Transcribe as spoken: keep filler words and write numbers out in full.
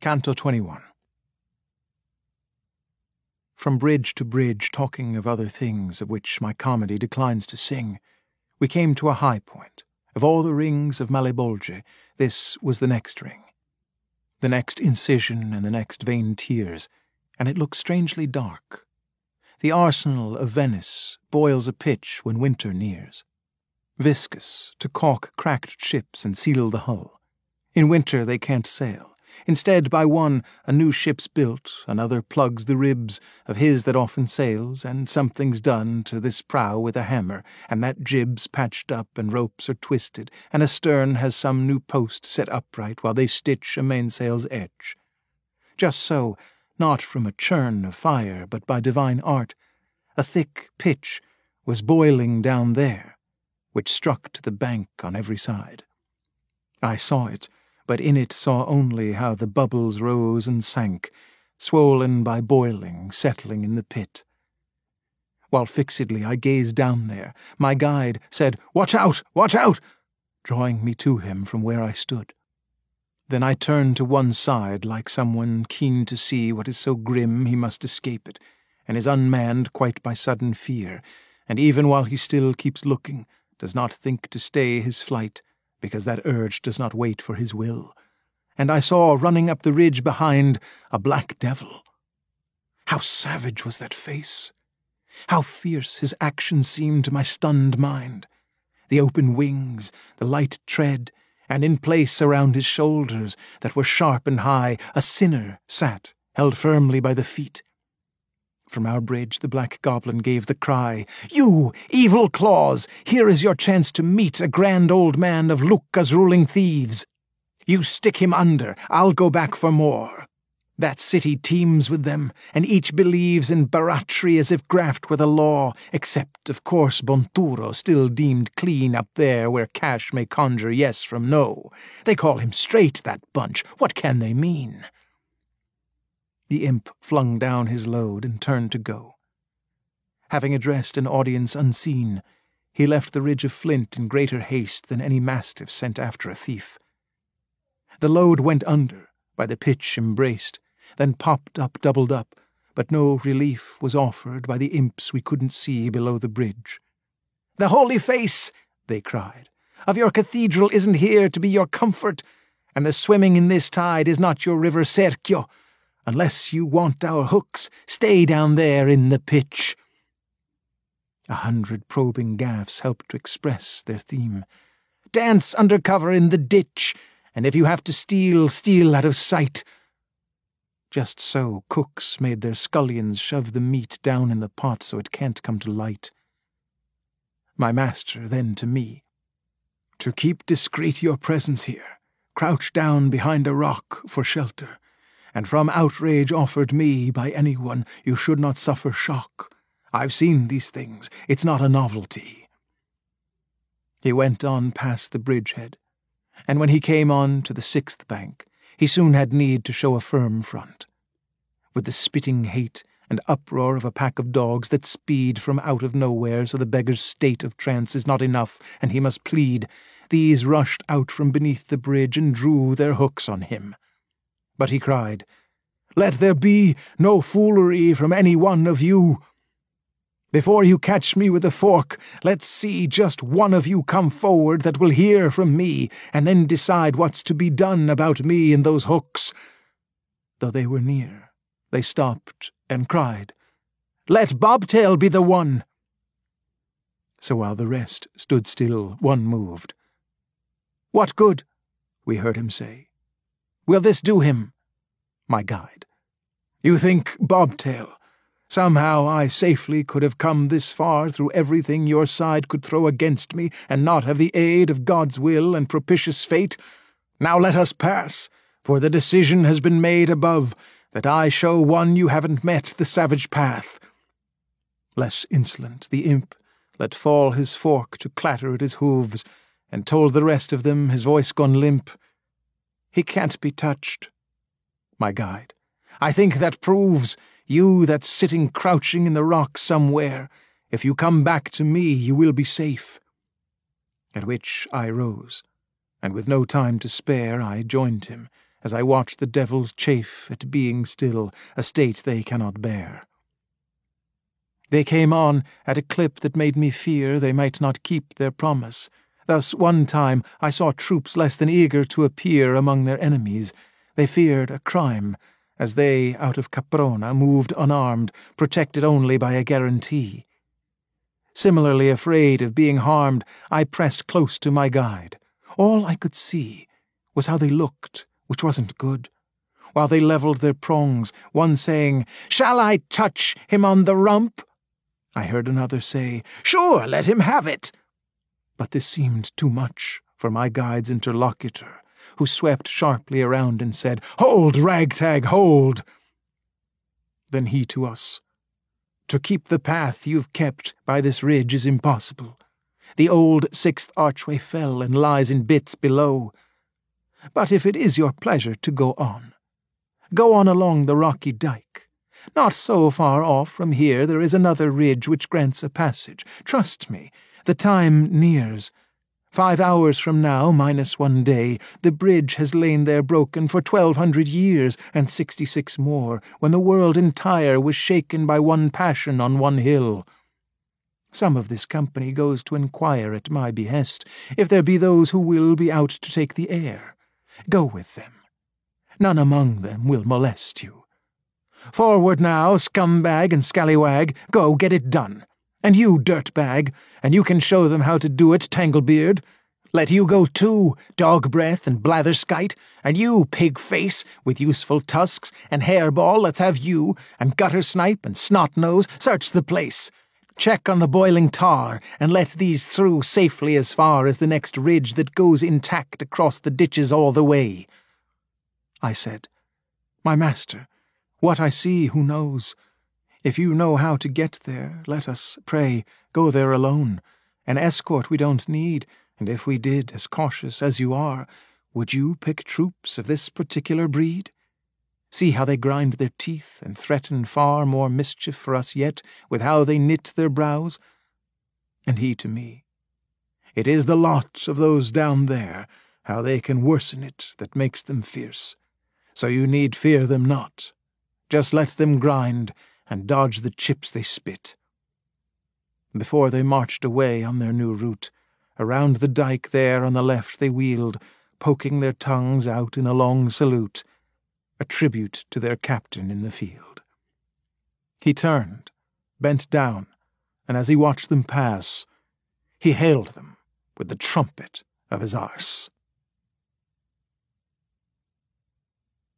Canto twenty-one. From bridge to bridge, talking of other things of which my comedy declines to sing, we came to a high point. Of all the rings of Malebolge, this was the next ring. The next incision and the next vain tears, and it looked strangely dark. The arsenal of Venice boils a pitch when winter nears. Viscous, to caulk cracked ships and seal the hull. In winter they can't sail. Instead, by one, a new ship's built, another plugs the ribs of his that often sails, and something's done to this prow with a hammer, and that jib's patched up, and ropes are twisted, and astern has some new post set upright while they stitch a mainsail's edge. Just so, not from a churn of fire, but by divine art, a thick pitch was boiling down there, which struck to the bank on every side. I saw it, but in it saw only how the bubbles rose and sank, swollen by boiling, settling in the pit. While fixedly I gazed down there, my guide said, "Watch out! Watch out!" drawing me to him from where I stood. Then I turned to one side like someone keen to see what is so grim he must escape it, and is unmanned quite by sudden fear, and even while he still keeps looking, does not think to stay his flight, because that urge does not wait for his will. And I saw, running up the ridge behind, a black devil. How savage was that face! How fierce his action seemed to my stunned mind! The open wings, the light tread, and in place around his shoulders, that were sharp and high, a sinner sat, held firmly by the feet. From our bridge the black goblin gave the cry, "You, evil claws, here is your chance to meet a grand old man of Lucca's ruling thieves. You stick him under, I'll go back for more. That city teems with them, and each believes in baratry as if graft were the law, except, of course, Bonturo, still deemed clean up there where cash may conjure yes from no. They call him straight, that bunch. What can they mean?" The imp flung down his load and turned to go. Having addressed an audience unseen, he left the ridge of flint in greater haste than any mastiff sent after a thief. The load went under, by the pitch embraced, then popped up doubled up, but no relief was offered by the imps we couldn't see below the bridge. "The holy face," they cried, "of your cathedral isn't here to be your comfort, and the swimming in this tide is not your river Serchio. Unless you want our hooks, stay down there in the pitch." A hundred probing gaffs helped to express their theme. "Dance under cover in the ditch, and if you have to steal, steal out of sight." Just so cooks made their scullions shove the meat down in the pot so it can't come to light. My master then to me, "To keep discreet your presence here, crouch down behind a rock for shelter. And from outrage offered me by anyone, you should not suffer shock. I've seen these things. It's not a novelty." He went on past the bridgehead, and when he came on to the sixth bank, he soon had need to show a firm front. With the spitting hate and uproar of a pack of dogs that speed from out of nowhere so the beggar's state of trance is not enough and he must plead, these rushed out from beneath the bridge and drew their hooks on him. But he cried, "Let there be no foolery from any one of you. Before you catch me with a fork, let's see just one of you come forward that will hear from me, and then decide what's to be done about me and those hooks." Though they were near, they stopped and cried, "Let Bobtail be the one." So while the rest stood still, one moved. "What good?" we heard him say. "Will this do him?" My guide, "You think Bobtail. Somehow I safely could have come this far through everything your side could throw against me, and not have the aid of God's will and propitious fate. Now let us pass, for the decision has been made above, that I show one you haven't met the savage path." Less insolent, the imp let fall his fork to clatter at his hooves, and told the rest of them, his voice gone limp, "He can't be touched." My guide, "I think that proves, you that's sitting crouching in the rock somewhere, if you come back to me you will be safe." At which I rose, and with no time to spare I joined him, as I watch the devils chafe at being still, a state they cannot bear. They came on at a clip that made me fear they might not keep their promise. Thus one time I saw troops less than eager to appear among their enemies. They feared a crime, as they, out of Caprona, moved unarmed, protected only by a guarantee. Similarly afraid of being harmed, I pressed close to my guide. All I could see was how they looked, which wasn't good, while they levelled their prongs, one saying, "Shall I touch him on the rump?" I heard another say, "Sure, let him have it." But this seemed too much for my guide's interlocutor, who swept sharply around and said, "Hold, Ragtag, hold!" Then he to us, "To keep the path you've kept by this ridge is impossible. The old sixth archway fell and lies in bits below. But if it is your pleasure to go on, go on along the rocky dike. Not so far off from here there is another ridge which grants a passage. Trust me, the time nears. Five hours from now, minus one day, the bridge has lain there broken for twelve hundred years, and sixty-six more, when the world entire was shaken by one passion on one hill. Some of this company goes to inquire at my behest if there be those who will be out to take the air. Go with them. None among them will molest you. Forward now, scumbag and scallywag, go get it done. And you, dirtbag, and you can show them how to do it, Tanglebeard. Let you go too, Dog-breath and Blatherskite, and you, Pig-face, with useful tusks, and Hairball, let's have you, and Gutter-snipe and Snot-nose, search the place. Check on the boiling tar, and let these through safely as far as the next ridge that goes intact across the ditches all the way." I said, "My master, what I see, who knows? If you know how to get there, let us, pray, go there alone. An escort we don't need, and if we did, as cautious as you are, would you pick troops of this particular breed? See how they grind their teeth and threaten far more mischief for us yet with how they knit their brows." And he to me, "It is the lot of those down there, how they can worsen it, that makes them fierce. So you need fear them not. Just let them grind, and dodge the chips they spit." Before they marched away on their new route, around the dike there on the left they wheeled, poking their tongues out in a long salute, a tribute to their captain in the field. He turned, bent down, and as he watched them pass, he hailed them with the trumpet of his arse.